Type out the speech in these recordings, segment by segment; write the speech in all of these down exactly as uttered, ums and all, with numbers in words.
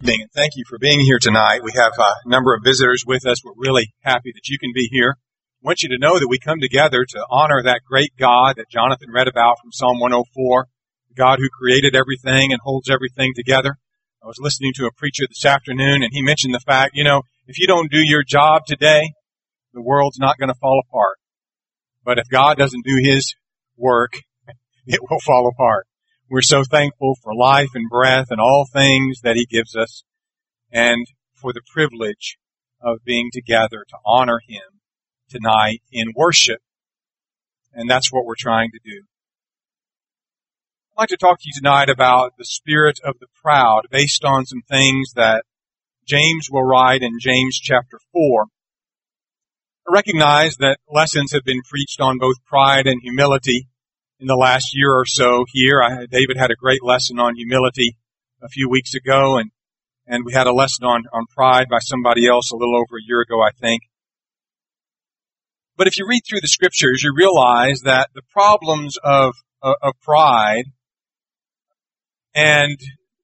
evening, and thank you for being here tonight. We have a number of visitors with us. We're really happy that you can be here. I want you to know that we come together to honor that great God that Jonathan read about from Psalm one oh four, the God who created everything and holds everything together. I was listening to a preacher this afternoon, and he mentioned the fact, you know, if you don't do your job today, the world's not going to fall apart. But if God doesn't do His work, it will fall apart. We're so thankful for life and breath and all things that He gives us, and for the privilege of being together to honor Him tonight in worship. And that's what we're trying to do. I'd like to talk to you tonight about the spirit of the proud based on some things that James will write in James chapter four. I recognize that lessons have been preached on both pride and humility in the last year or so here. I, David had a great lesson on humility a few weeks ago, and, and we had a lesson on, on pride by somebody else a little over a year ago, I think. But if you read through the scriptures, you realize that the problems of, of, of pride and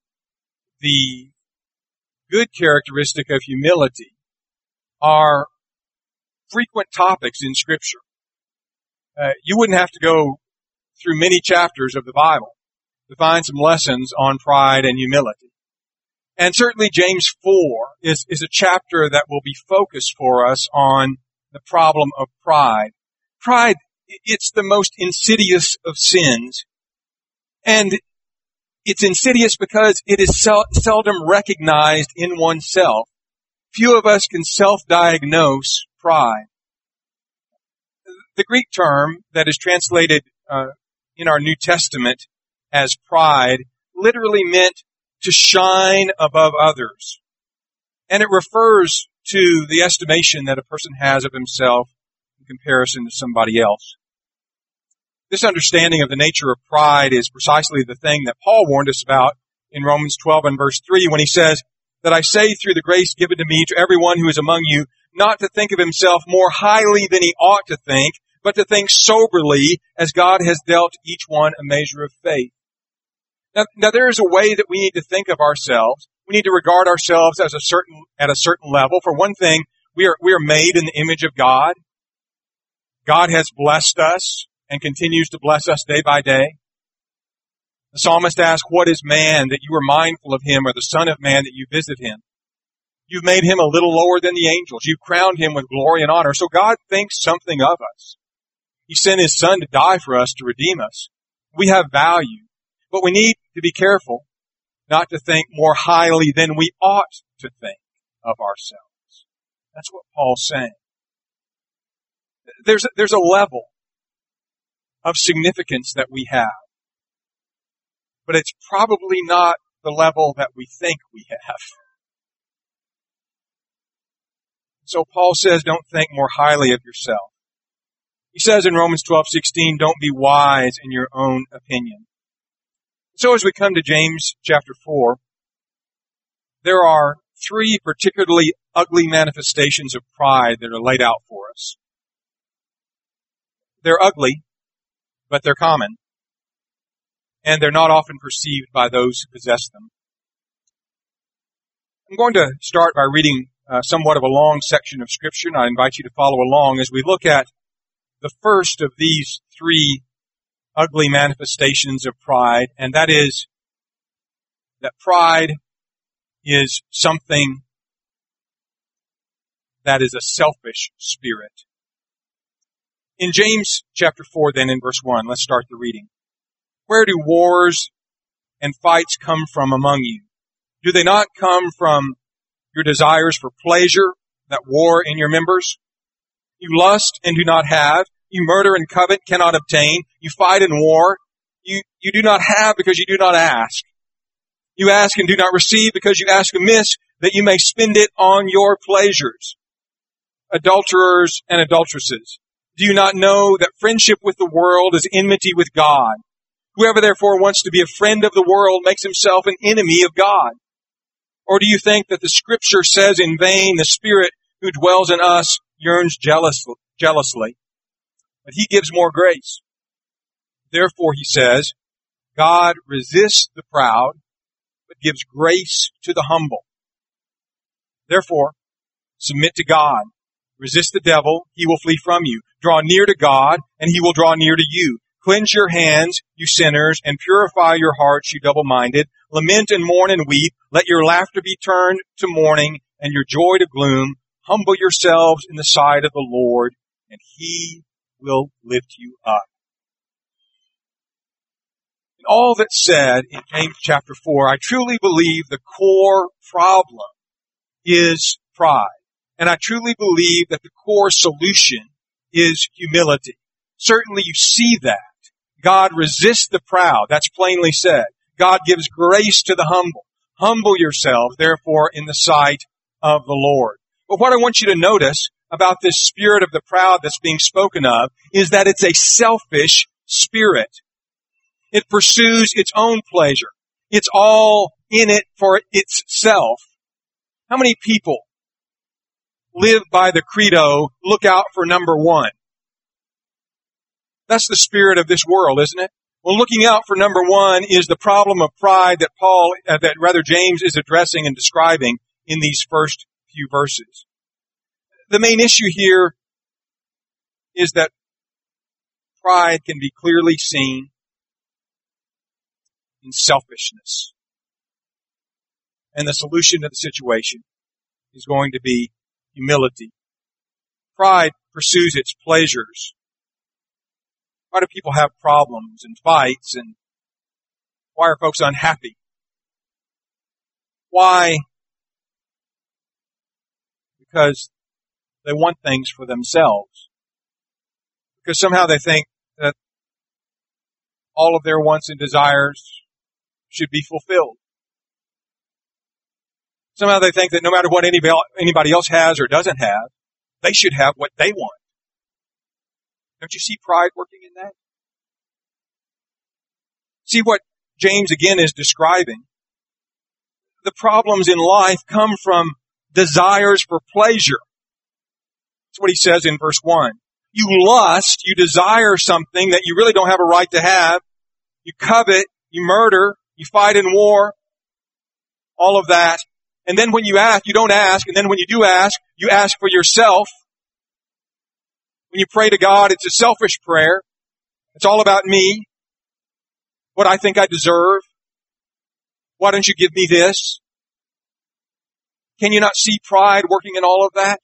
the good characteristic of humility are frequent topics in Scripture. Uh, you wouldn't have to go through many chapters of the Bible to find some lessons on pride and humility. And certainly James four is, is a chapter that will be focused for us on the problem of pride. Pride, it's the most insidious of sins. And it's insidious because it is sel- seldom recognized in oneself. Few of us can self-diagnose pride. The Greek term that is translated uh, in our New Testament as pride literally meant to shine above others. And it refers to the estimation that a person has of himself in comparison to somebody else. This understanding of the nature of pride is precisely the thing that Paul warned us about in Romans twelve and verse three when he says, that I say through the grace given to me to everyone who is among you, not to think of himself more highly than he ought to think, but to think soberly as God has dealt each one a measure of faith. Now, now there is a way that we need to think of ourselves. We need to regard ourselves as a certain, at a certain level. For one thing, we are, we are made in the image of God. God has blessed us and continues to bless us day by day. The psalmist asks, what is man that you are mindful of him, or the son of man that you visit him? You've made him a little lower than the angels. You've crowned him with glory and honor. So God thinks something of us. He sent His Son to die for us, to redeem us. We have value. But we need to be careful not to think more highly than we ought to think of ourselves. That's what Paul's saying. There's a, there's a level of significance that we have. But it's probably not the level that we think we have. So Paul says, don't think more highly of yourself. He says in Romans twelve sixteen, don't be wise in your own opinion. So as we come to James chapter four, there are three particularly ugly manifestations of pride that are laid out for us. They're ugly, but they're common, and they're not often perceived by those who possess them. I'm going to start by reading uh, somewhat of a long section of Scripture, and I invite you to follow along as we look at the first of these three ugly manifestations of pride, and that is that pride is something that is a selfish spirit. In James chapter four, then in verse one, let's start the reading. Where do wars and fights come from among you? Do they not come from your desires for pleasure that war in your members? You lust and do not have. You murder and covet, cannot obtain. You fight and war. You, you do not have because you do not ask. You ask and do not receive because you ask amiss, that you may spend it on your pleasures. Adulterers and adulteresses, do you not know that friendship with the world is enmity with God? Whoever therefore wants to be a friend of the world makes himself an enemy of God. Or do you think that the Scripture says in vain, the Spirit who dwells in us yearns jealous, jealously? But He gives more grace. Therefore, He says, God resists the proud, but gives grace to the humble. Therefore, submit to God. Resist the devil, he will flee from you. Draw near to God, and he will draw near to you. Cleanse your hands, you sinners, and purify your hearts, you double-minded. Lament and mourn and weep. Let your laughter be turned to mourning, and your joy to gloom. Humble yourselves in the sight of the Lord, and he will lift you up. In all that's said in James chapter four, I truly believe the core problem is pride. And I truly believe that the core solution is humility. Certainly you see that. God resists the proud. That's plainly said. God gives grace to the humble. Humble yourselves, therefore, in the sight of the Lord. But what I want you to notice about this spirit of the proud that's being spoken of is that it's a selfish spirit. It pursues its own pleasure. It's all in it for itself. How many people live by the credo, look out for number one? That's the spirit of this world, isn't it? Well, looking out for number one is the problem of pride that Paul, uh, that rather James is addressing and describing in these first few verses. The main issue here is that pride can be clearly seen in selfishness. And the solution to the situation is going to be humility. Pride pursues its pleasures. Why do people have problems and fights, and why are folks unhappy? Why? Because they want things for themselves. Because somehow they think that all of their wants and desires should be fulfilled. Somehow they think that no matter what anybody else has or doesn't have, they should have what they want. Don't you see pride working in that? See what James again is describing. The problems in life come from desires for pleasure. That's what he says in verse one. You lust, you desire something that you really don't have a right to have. You covet, you murder, you fight in war, all of that. And then when you ask, you don't ask. And then when you do ask, you ask for yourself. When you pray to God, it's a selfish prayer. It's all about me. What I think I deserve. Why don't you give me this? Can you not see pride working in all of that?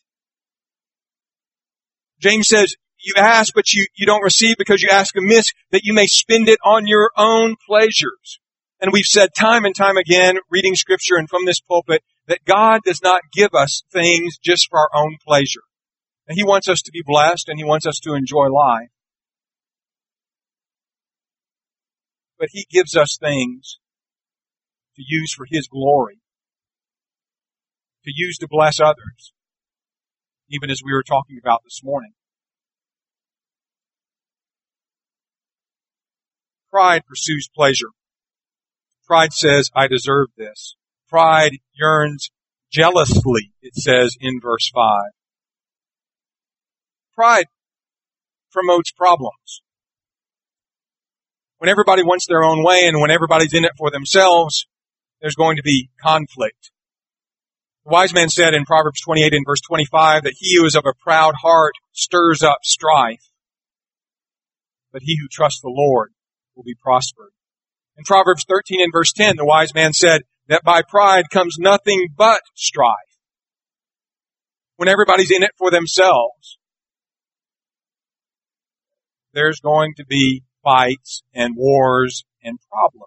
James says, you ask, but you, you don't receive because you ask amiss, that you may spend it on your own pleasures. And we've said time and time again, reading Scripture and from this pulpit, that God does not give us things just for our own pleasure. And He wants us to be blessed, and He wants us to enjoy life. But He gives us things to use for His glory, to use to bless others, even as we were talking about this morning. Pride pursues pleasure. Pride says, I deserve this. Pride yearns jealously, it says in verse five. Pride promotes problems. When everybody wants their own way and when everybody's in it for themselves, there's going to be conflict. The wise man said in Proverbs twenty-eight and verse twenty-five that he who is of a proud heart stirs up strife, but he who trusts the Lord will be prospered. In Proverbs thirteen and verse ten, the wise man said that by pride comes nothing but strife. When everybody's in it for themselves, there's going to be fights and wars and problems.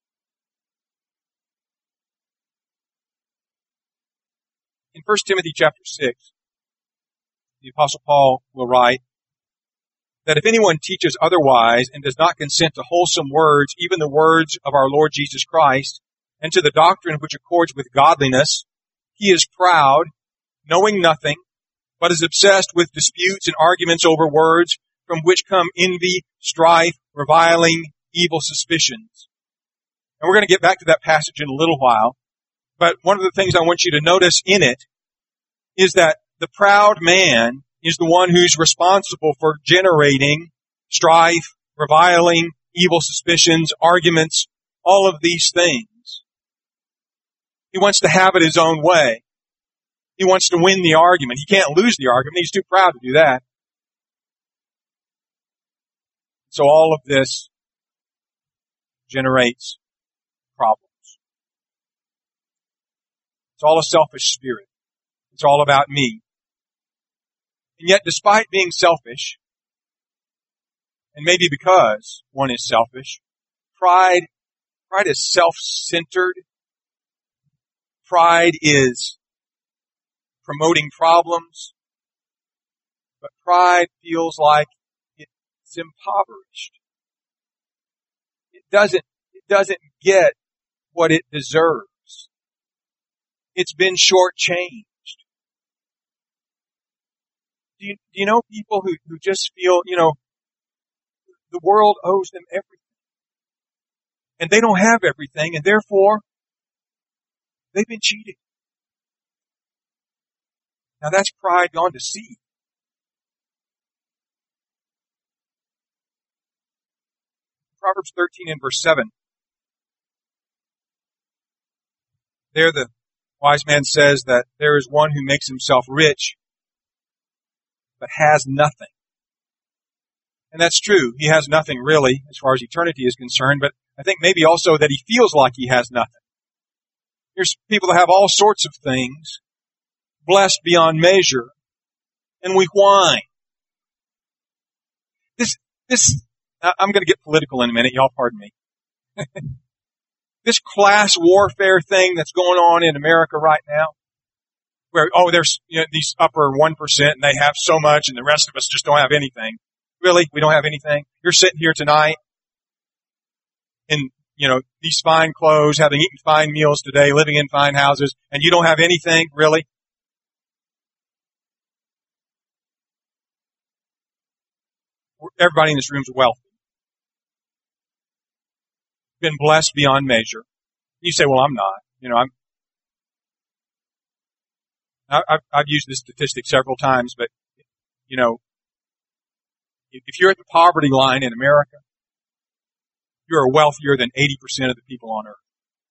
In First Timothy chapter six, the Apostle Paul will write that if anyone teaches otherwise and does not consent to wholesome words, even the words of our Lord Jesus Christ, and to the doctrine which accords with godliness, he is proud, knowing nothing, but is obsessed with disputes and arguments over words, from which come envy, strife, reviling, evil suspicions. And we're going to get back to that passage in a little while. But one of the things I want you to notice in it is that the proud man is the one who's responsible for generating strife, reviling, evil suspicions, arguments, all of these things. He wants to have it his own way. He wants to win the argument. He can't lose the argument. He's too proud to do that. So all of this generates problems. It's all a selfish spirit. It's all about me. And yet, despite being selfish, and maybe because one is selfish, pride, pride is self-centered. Pride is promoting problems. But pride feels like it's impoverished. It doesn't, it doesn't get what it deserves. It's been shortchanged. Do you, do you know people who, who just feel, you know, the world owes them everything. And they don't have everything, and therefore, they've been cheated. Now that's pride gone to seed. Proverbs thirteen and verse seven. There the wise man says that there is one who makes himself rich, but has nothing. And that's true. He has nothing really, as far as eternity is concerned, but I think maybe also that he feels like he has nothing. There's people that have all sorts of things, blessed beyond measure, and we whine. This, this, I'm going to get political in a minute, y'all pardon me. This class warfare thing that's going on in America right now, where, oh, there's, you know, these upper one percent and they have so much and the rest of us just don't have anything. Really? We don't have anything? You're sitting here tonight in, you know, these fine clothes, having eaten fine meals today, living in fine houses, and you don't have anything? Really? Everybody in this room is wealthy. Been blessed beyond measure. You say, well, I'm not. You know, I'm, I've, I've used this statistic several times, but, you know, if you're at the poverty line in America, you're wealthier than eighty percent of the people on earth.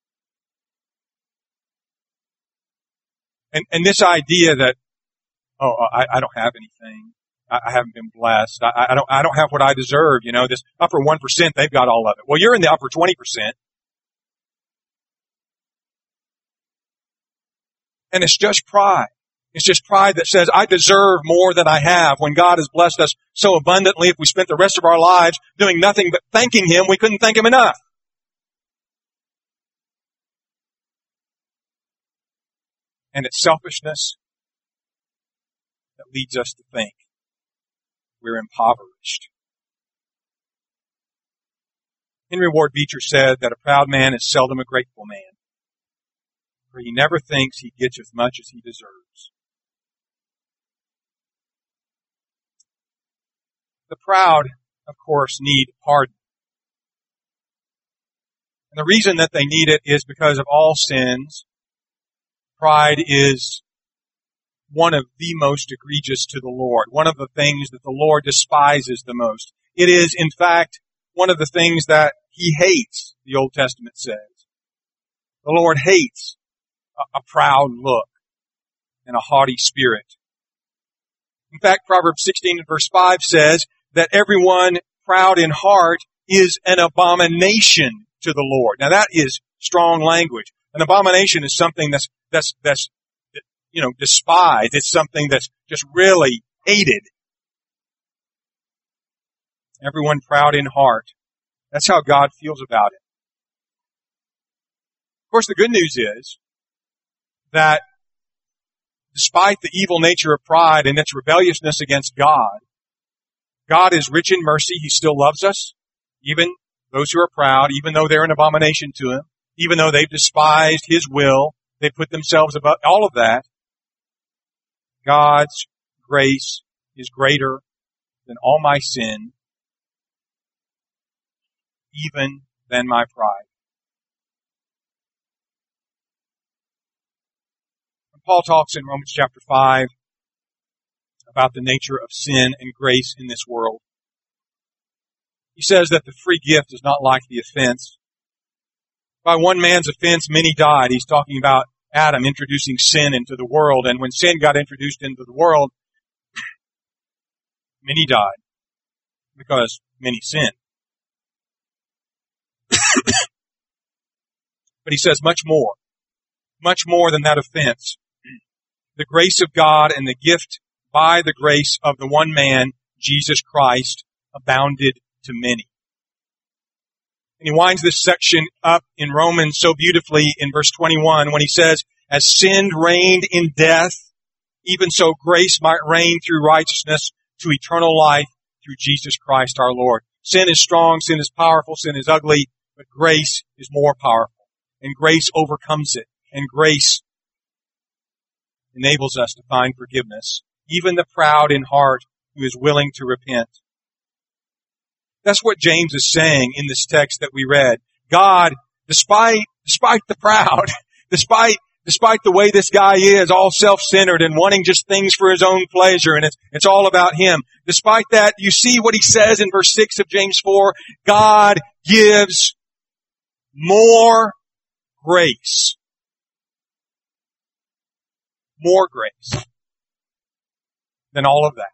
And, and this idea that, oh, I, I don't have anything. I, I haven't been blessed. I, I don't, I don't have what I deserve. You know, this upper one percent, they've got all of it. Well, you're in the upper twenty percent. And it's just pride. It's just pride that says, I deserve more than I have, when God has blessed us so abundantly. If we spent the rest of our lives doing nothing but thanking Him, we couldn't thank Him enough. And it's selfishness that leads us to think we're impoverished. Henry Ward Beecher said that a proud man is seldom a grateful man, for he never thinks he gets as much as he deserves. The proud, of course, need pardon. And the reason that they need it is because of all sins. Pride is one of the most egregious to the Lord, one of the things that the Lord despises the most. It is, in fact, one of the things that He hates, the Old Testament says. The Lord hates a, a proud look and a haughty spirit. In fact, Proverbs sixteen and verse five says that everyone proud in heart is an abomination to the Lord. Now that is strong language. An abomination is something that's, that's, that's, you know, despised. It's something that's just really hated. Everyone proud in heart. That's how God feels about it. Of course, the good news is that despite the evil nature of pride and its rebelliousness against God, God is rich in mercy. He still loves us, even those who are proud, even though they're an abomination to Him, even though they've despised His will, they put themselves above all of that. God's grace is greater than all my sin, even than my pride. When Paul talks in Romans chapter five about the nature of sin and grace in this world, he says that the free gift is not like the offense. By one man's offense, many died. He's talking about Adam introducing sin into the world. And when sin got introduced into the world, many died because many sinned. But he says much more, much more than that offense. The grace of God and the gift by the grace of the one man, Jesus Christ, abounded to many. And he winds this section up in Romans so beautifully in verse twenty-one when he says, as sin reigned in death, even so grace might reign through righteousness to eternal life through Jesus Christ our Lord. Sin is strong, sin is powerful, sin is ugly, but grace is more powerful. And grace overcomes it. And grace enables us to find forgiveness. Even the proud in heart who is willing to repent. That's what James is saying in this text that we read. God, despite, despite the proud, despite, despite the way this guy is, all self-centered and wanting just things for his own pleasure, and it's, it's all about him. Despite that, you see what he says in verse six of James four, God gives more grace. More grace than all of that.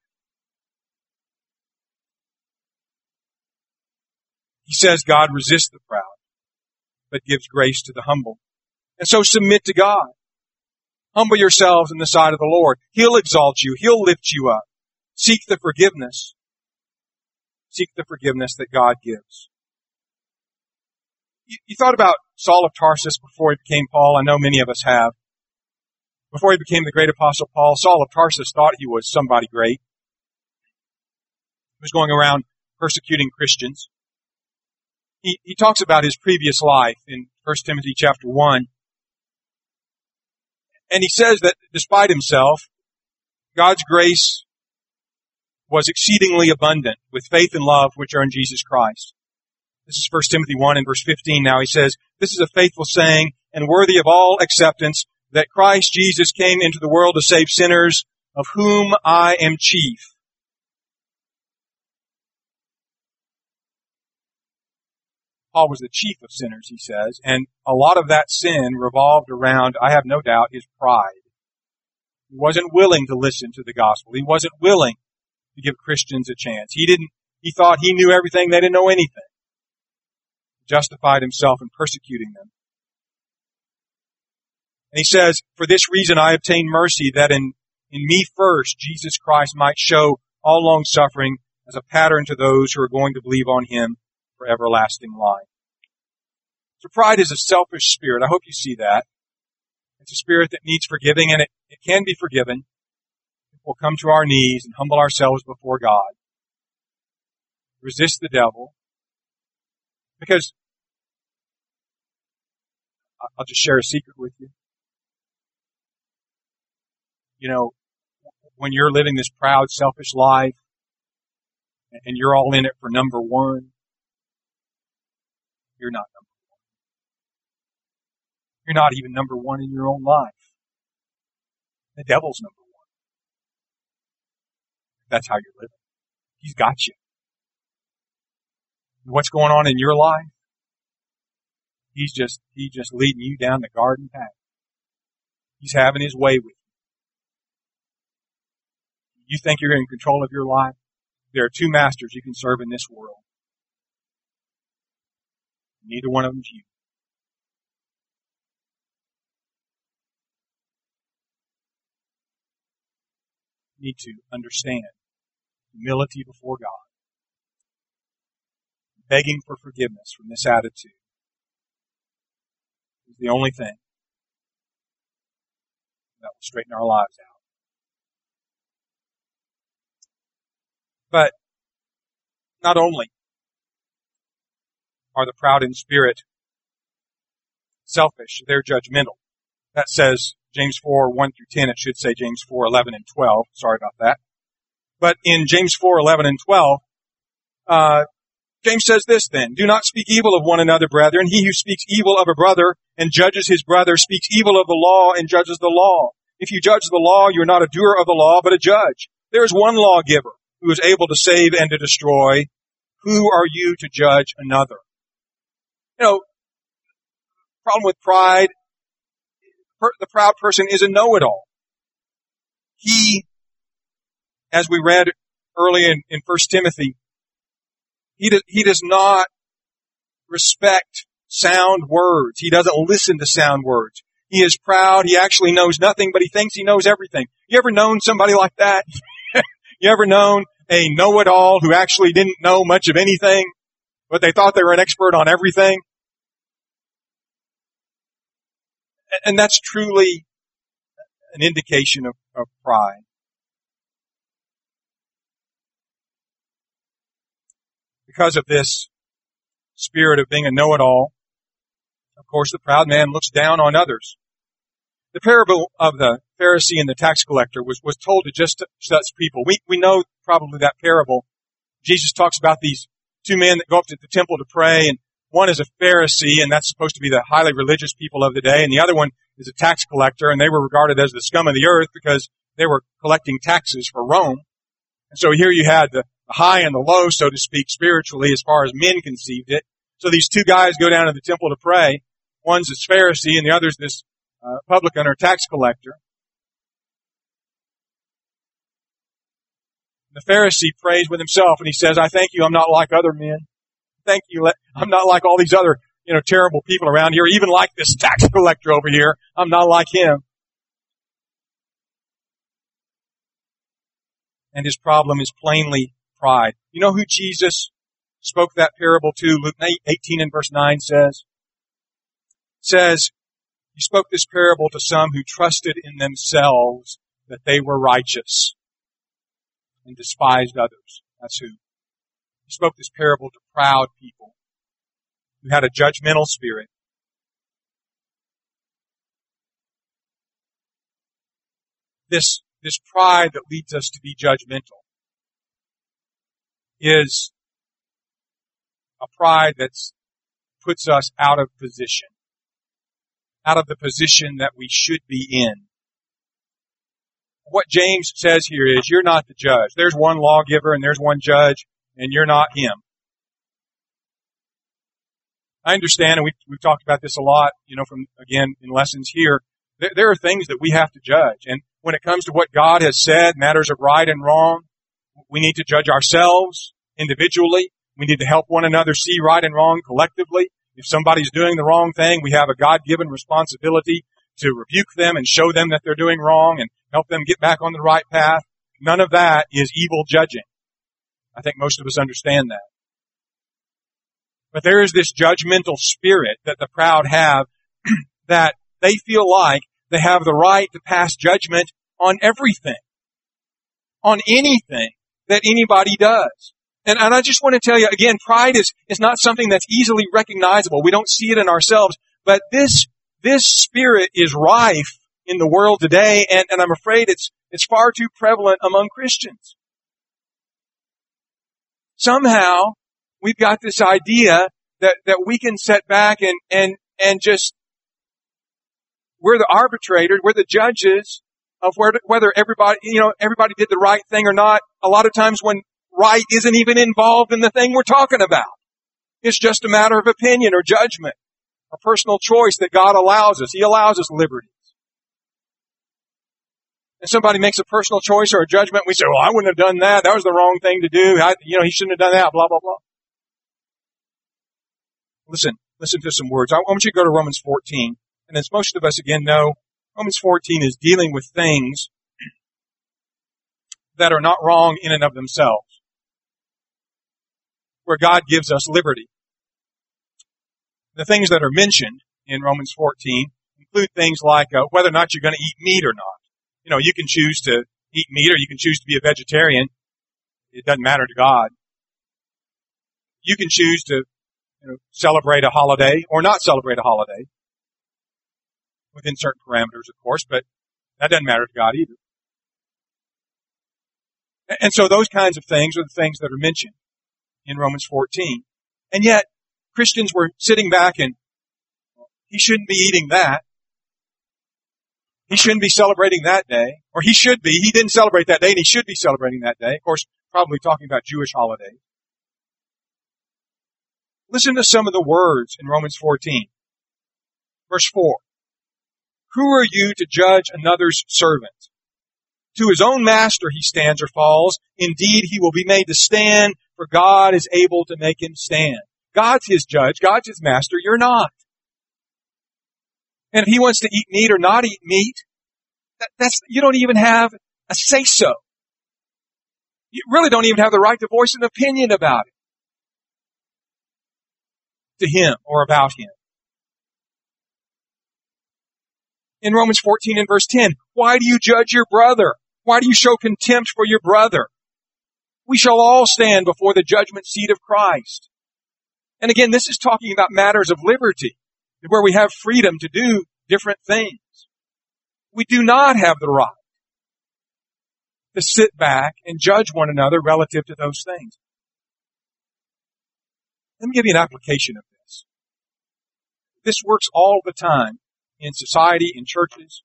He says God resists the proud, but gives grace to the humble. And so submit to God. Humble yourselves in the sight of the Lord. He'll exalt you. He'll lift you up. Seek the forgiveness. Seek the forgiveness that God gives. You, you thought about Saul of Tarsus before he became Paul. I know many of us have. Before he became the great apostle Paul, Saul of Tarsus thought he was somebody great. He was going around persecuting Christians. He, he talks about his previous life in First Timothy chapter one. And he says that despite himself, God's grace was exceedingly abundant with faith and love which are in Jesus Christ. This is First Timothy one and verse fifteen now. He says, this is a faithful saying and worthy of all acceptance that Christ Jesus came into the world to save sinners, of whom I am chief. Paul was the chief of sinners, he says, and a lot of that sin revolved around, I have no doubt, his pride. He wasn't willing to listen to the gospel. He wasn't willing to give Christians a chance. He didn't, he thought he knew everything, they didn't know anything. He justified himself in persecuting them. And he says, for this reason I obtained mercy, that in, in me first Jesus Christ might show all long suffering as a pattern to those who are going to believe on him for everlasting life. So pride is a selfish spirit. I hope you see that. It's a spirit that needs forgiving, and it, it can be forgiven if we'll come to our knees and humble ourselves before God. Resist the devil. Because, I'll just share a secret with you. You know, when you're living this proud, selfish life, and you're all in it for number one, you're not number one. You're not even number one in your own life. The devil's number one. That's how you're living. He's got you. And what's going on in your life? He's just, he's just leading you down the garden path. He's having his way with you. You think you're in control of your life? There are two masters you can serve in this world. Neither one of them's you. You need to understand humility before God. Begging for forgiveness from this attitude is the only thing that will straighten our lives out. But not only are the proud in spirit selfish, they're judgmental. That says James four, one through ten. It should say James four, eleven and twelve. Sorry about that. But in James four, eleven and twelve, uh, James says this then, do not speak evil of one another, brethren. He who speaks evil of a brother and judges his brother speaks evil of the law and judges the law. If you judge the law, you are not a doer of the law, but a judge. There is one lawgiver who is able to save and to destroy. Who are you to judge another? You know, problem with pride, per, the proud person is a know-it-all. He, as we read early in, in First Timothy, he, do, he does not respect sound words. He doesn't listen to sound words. He is proud. He actually knows nothing, but he thinks he knows everything. You ever known somebody like that? You ever known a know-it-all who actually didn't know much of anything, but they thought they were an expert on everything? And that's truly an indication of, of pride. Because of this spirit of being a know-it-all, of course, the proud man looks down on others. The parable of the Pharisee and the tax collector was, was told to just such people. We, we know probably that parable. Jesus talks about these two men that go up to the temple to pray, and one is a Pharisee, and that's supposed to be the highly religious people of the day, and the other one is a tax collector, and they were regarded as the scum of the earth because they were collecting taxes for Rome. And so here you had the high and the low, so to speak, spiritually, as far as men conceived it. So these two guys go down to the temple to pray. One's this Pharisee, and the other's this uh, publican or tax collector. The Pharisee prays with himself, and he says, I thank you, I'm not like other men. Thank you, I'm not like all these other, you know, terrible people around here, even like this tax collector over here. I'm not like him. And his problem is plainly pride. You know who Jesus spoke that parable to? Luke eighteen and verse nine says, says, he spoke this parable to some who trusted in themselves that they were righteous and despised others. That's who. He spoke this parable to proud people who had a judgmental spirit. This, this pride that leads us to be judgmental is a pride that puts us out of position, out of the position that we should be in. What James says here is, you're not the judge. There's one lawgiver and there's one judge, and you're not him. I understand, and we've, we've talked about this a lot, you know, from, again, in lessons here. There, there are things that we have to judge. And when it comes to what God has said, matters of right and wrong, we need to judge ourselves individually. We need to help one another see right and wrong collectively. If somebody's doing the wrong thing, we have a God-given responsibility to rebuke them and show them that they're doing wrong and help them get back on the right path. None of that is evil judging. I think most of us understand that. But there is this judgmental spirit that the proud have that they feel like they have the right to pass judgment on everything, on anything that anybody does. And, and I just want to tell you, again, pride is, is not something that's easily recognizable. We don't see it in ourselves. But this, this spirit is rife in the world today, and, and I'm afraid it's, it's far too prevalent among Christians. Somehow, we've got this idea that, that we can sit back and, and, and just, we're the arbitrators, we're the judges of where, whether everybody, you know, everybody did the right thing or not. A lot of times when right isn't even involved in the thing we're talking about. It's just a matter of opinion or judgment, a personal choice that God allows us. He allows us liberties. And somebody makes a personal choice or a judgment, we say, well, I wouldn't have done that. That was the wrong thing to do. I, you know, he shouldn't have done that, blah, blah, blah. Listen, listen to some words. I want you to go to Romans fourteen. And as most of us again know, Romans fourteen is dealing with things that are not wrong in and of themselves, where God gives us liberty. The things that are mentioned in Romans fourteen include things like uh, whether or not you're going to eat meat or not. You know, you can choose to eat meat or you can choose to be a vegetarian. It doesn't matter to God. You can choose to, you know, celebrate a holiday or not celebrate a holiday within certain parameters, of course, but that doesn't matter to God either. And so those kinds of things are the things that are mentioned in Romans fourteen. And yet, Christians were sitting back and he shouldn't be eating that. He shouldn't be celebrating that day. Or he should be. He didn't celebrate that day and he should be celebrating that day. Of course, probably talking about Jewish holidays. Listen to some of the words in Romans fourteen. Verse four. Who are you to judge another's servant? To his own master he stands or falls. Indeed, he will be made to stand, for God is able to make him stand. God's his judge. God's his master. You're not. And if he wants to eat meat or not eat meat, that, that's, you don't even have a say-so. You really don't even have the right to voice an opinion about it. To him or about him. In Romans fourteen and verse ten, why do you judge your brother? Why do you show contempt for your brother? We shall all stand before the judgment seat of Christ. And again, this is talking about matters of liberty, where we have freedom to do different things. We do not have the right to sit back and judge one another relative to those things. Let me give you an application of this. This works all the time in society, in churches.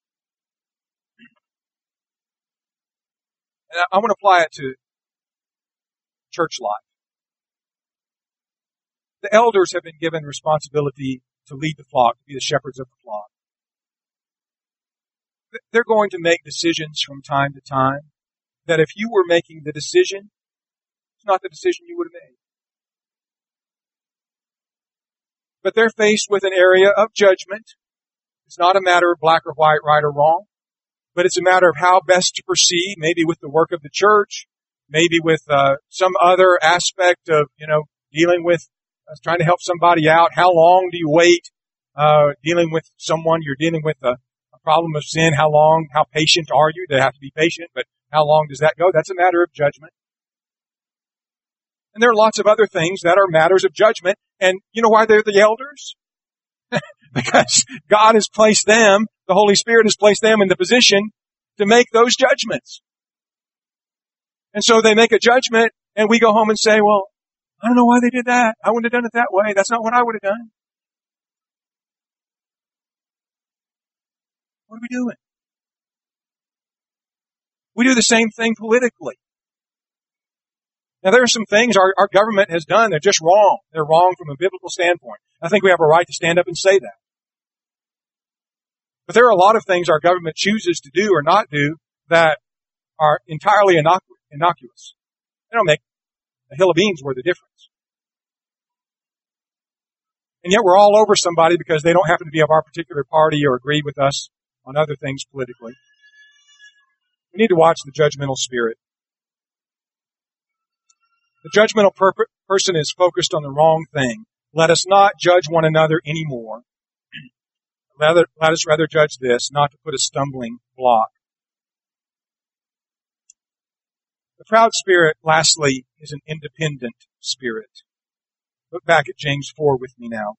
And I want to apply it to church life. The elders have been given responsibility to lead the flock, to be the shepherds of the flock. They're going to make decisions from time to time that if you were making the decision, it's not the decision you would have made. But they're faced with an area of judgment. It's not a matter of black or white, right or wrong, but it's a matter of how best to proceed, maybe with the work of the church, maybe with uh, some other aspect of, you know, dealing with, uh, trying to help somebody out. How long do you wait uh, dealing with someone? You're dealing with a, a problem of sin. How long, how patient are you? They have to be patient, but how long does that go? That's a matter of judgment. And there are lots of other things that are matters of judgment. And you know why they're the elders? Because God has placed them, the Holy Spirit has placed them in the position to make those judgments. And so they make a judgment, and we go home and say, well, I don't know why they did that. I wouldn't have done it that way. That's not what I would have done. What are we doing? We do the same thing politically. Now, there are some things our, our government has done. They're just wrong. They're wrong from a biblical standpoint. I think we have a right to stand up and say that. But there are a lot of things our government chooses to do or not do that are entirely innocu- innocuous. They don't make a hill of beans worth of difference. And yet we're all over somebody because they don't happen to be of our particular party or agree with us on other things politically. We need to watch the judgmental spirit. The judgmental per- person is focused on the wrong thing. Let us not judge one another anymore. Rather, let us rather judge this, not to put a stumbling block. The proud spirit, lastly, is an independent spirit. Look back at James four with me now.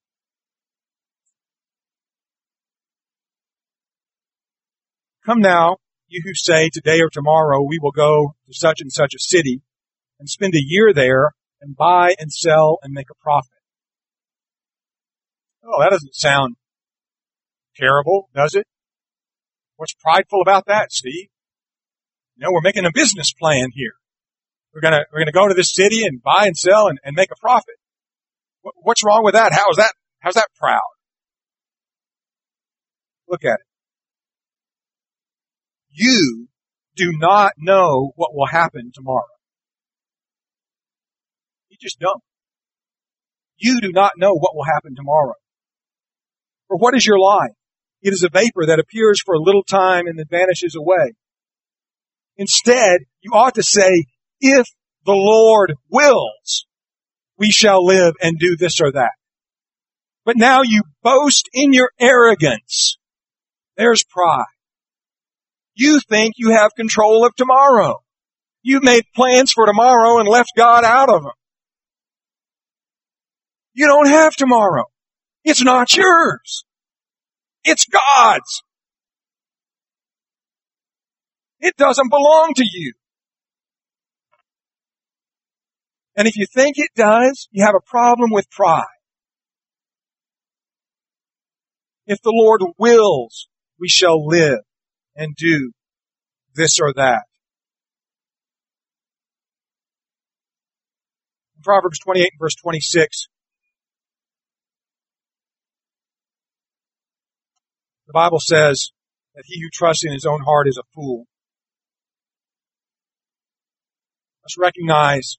Come now, you who say, today or tomorrow we will go to such and such a city and spend a year there and buy and sell and make a profit. Oh, that doesn't sound terrible, does it? What's prideful about that, Steve? You know, we're making a business plan here. We're gonna, we're gonna go to this city and buy and sell and, and make a profit. What's wrong with that? How is that, how's that proud? Look at it. You do not know what will happen tomorrow. You just don't. You do not know what will happen tomorrow. For what is your life? It is a vapor that appears for a little time and then vanishes away. Instead, you ought to say, if the Lord wills, we shall live and do this or that. But now you boast in your arrogance. There's pride. You think you have control of tomorrow. You made plans for tomorrow and left God out of them. You don't have tomorrow. It's not yours. It's God's. It doesn't belong to you. And if you think it does, you have a problem with pride. If the Lord wills, we shall live and do this or that. In Proverbs twenty-eight and verse twenty-six, the Bible says, that he who trusts in his own heart is a fool. Let's recognize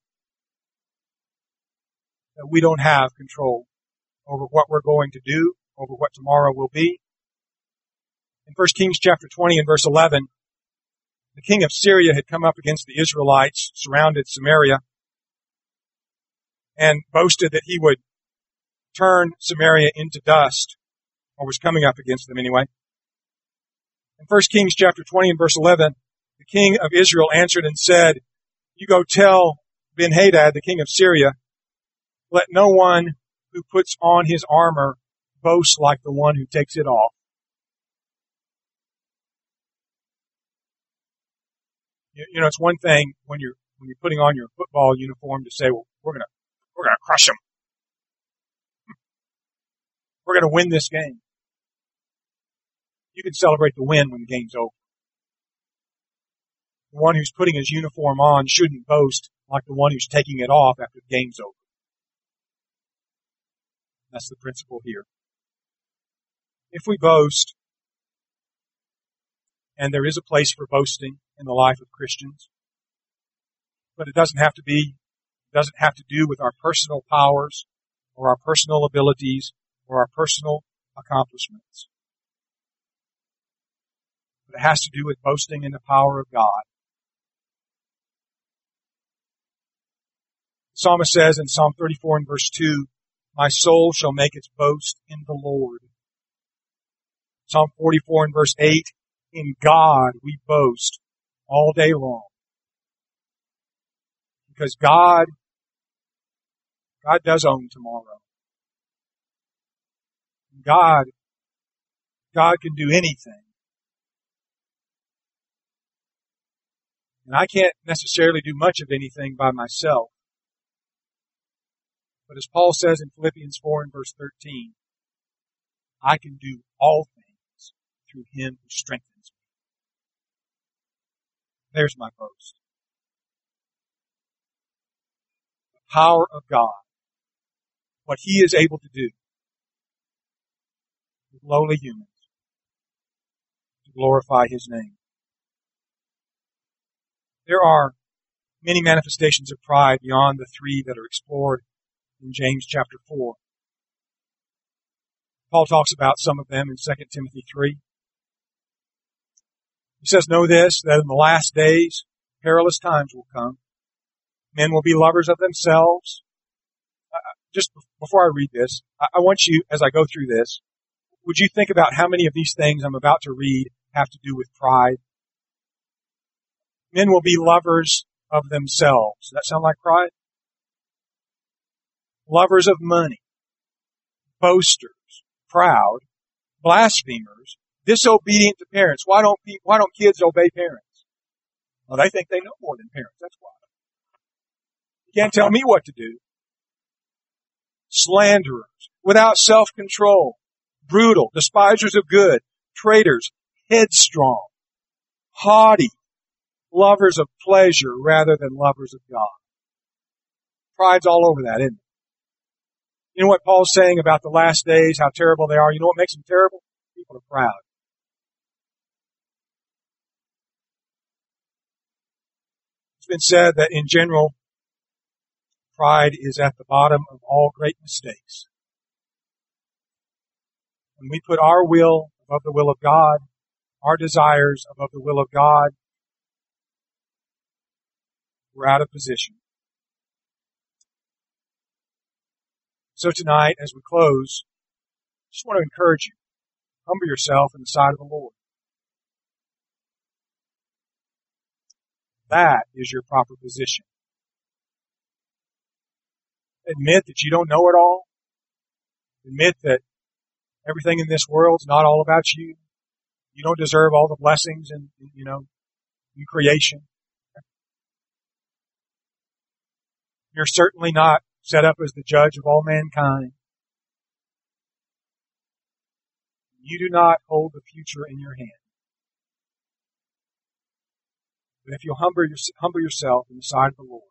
that we don't have control over what we're going to do, over what tomorrow will be. In First Kings chapter twenty and verse eleven, the king of Syria had come up against the Israelites, surrounded Samaria, and boasted that he would turn Samaria into dust, or was coming up against them anyway. In First Kings chapter twenty and verse eleven, the king of Israel answered and said, "You go tell Ben-Hadad, the king of Syria, let no one who puts on his armor boast like the one who takes it off." You know, it's one thing when you're when you're putting on your football uniform to say, "Well, we're gonna we're gonna crush them. We're gonna win this game." You can celebrate the win when the game's over. The one who's putting his uniform on shouldn't boast like the one who's taking it off after the game's over. That's the principle here. If we boast, and there is a place for boasting in the life of Christians, but it doesn't have to be, doesn't have to do with our personal powers or our personal abilities or our personal accomplishments. But it has to do with boasting in the power of God. The psalmist says in Psalm thirty-four and verse two, "My soul shall make its boast in the Lord." Psalm forty-four and verse eight, "In God we boast all day long." Because God, God does own tomorrow. God, God can do anything. And I can't necessarily do much of anything by myself. But as Paul says in Philippians four and verse thirteen, I can do all things through Him who strengthens me. There's my boast. The power of God. What He is able to do with lowly humans to glorify His name. There are many manifestations of pride beyond the three that are explored in James chapter four. Paul talks about some of them in Second Timothy three. He says, "Know this, that in the last days perilous times will come. Men will be lovers of themselves." Uh, just before I read this, I, I want you, as I go through this, would you think about how many of these things I'm about to read have to do with pride? Men will be lovers of themselves. Does that sound like pride? Lovers of money, boasters, proud, blasphemers, disobedient to parents. Why don't people, why don't kids obey parents? Well, they think they know more than parents. That's why. You can't tell me what to do. Slanderers, without self-control, brutal, despisers of good, traitors, headstrong, haughty, lovers of pleasure rather than lovers of God. Pride's all over that, isn't it? You know what Paul's saying about the last days, how terrible they are? You know what makes them terrible? People are proud. It's been said that in general, pride is at the bottom of all great mistakes. When we put our will above the will of God, our desires above the will of God, we're out of position. So tonight, as we close, I just want to encourage you. Humble yourself in the sight of the Lord. That is your proper position. Admit that you don't know it all. Admit that everything in this world is not all about you. You don't deserve all the blessings and, you know, in creation. You're certainly not set up as the judge of all mankind. You do not hold the future in your hand. But if you'll humble, your, humble yourself in the sight of the Lord,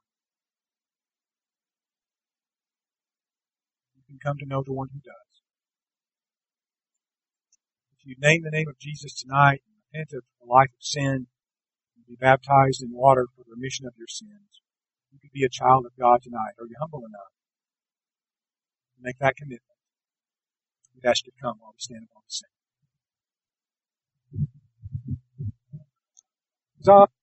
you can come to know the one who does. If you name the name of Jesus tonight, repent of a life of sin and be baptized in water for the remission of your sins, you could be a child of God tonight. Are you humble enough to make that commitment? We'd ask you to come while we stand upon the same. So